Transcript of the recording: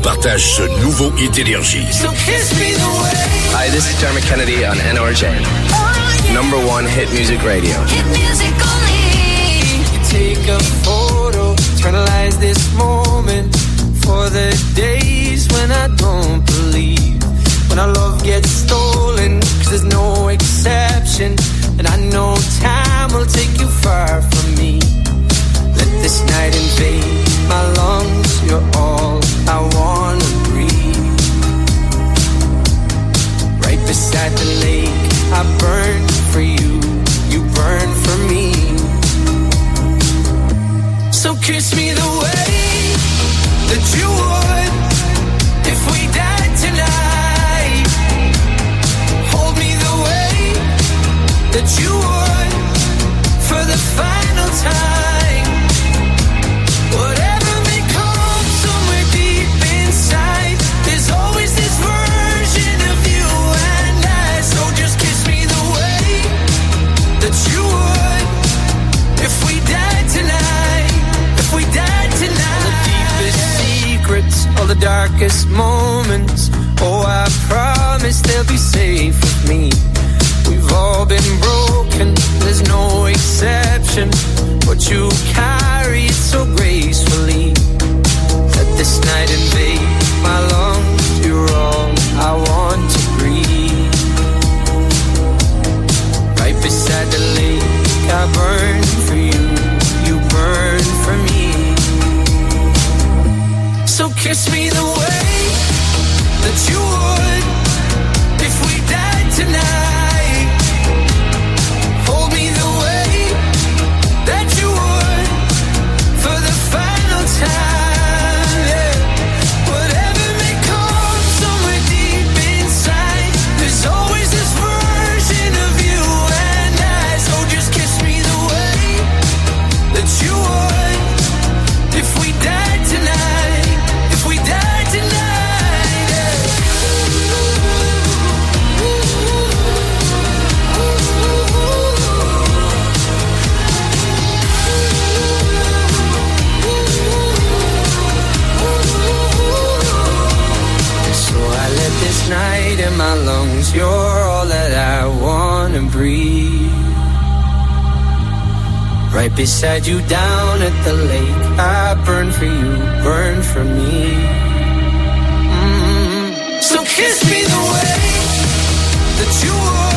partage ce nouveau hit d'énergie. So kiss me the way. Hi, this is Dermot Kennedy on NRJ. Number one hit music radio. Hit music only. You take a photo, eternalize this moment for the days when I don't believe. When our love gets stolen, 'cause there's no exception. And I know time will take you far from me. Let this night invade my lungs. You're all I wanna breathe. Right beside the lake, I burn for you. You burn for me. So kiss me the way that you would if we died tonight. Hold me the way that you would for the final time. Whatever may come somewhere deep inside, there's always this version of you and I. So just kiss me the way that you would if we died tonight. If we died tonight. All the deepest secrets, all the darkest moments, oh, I promise they'll be safe with me. We've all been broken, there's no exception, but you carry it so gracefully. Let this night invade my lungs, you're all I want to breathe. Right beside the lake, I burn for you, you burn for me. So kiss me the way that you would if we died tonight. Hold me the way that you would for the final time, yeah. Whatever may come somewhere deep inside, there's always this version of you and I. So just kiss me the way that you would if we died tonight. If we died tonight, yeah. So I let this night in my lungs, you're all that I wanna breathe. Right beside you down at the lake, I burn for you, burn for me. So kiss me the way that you would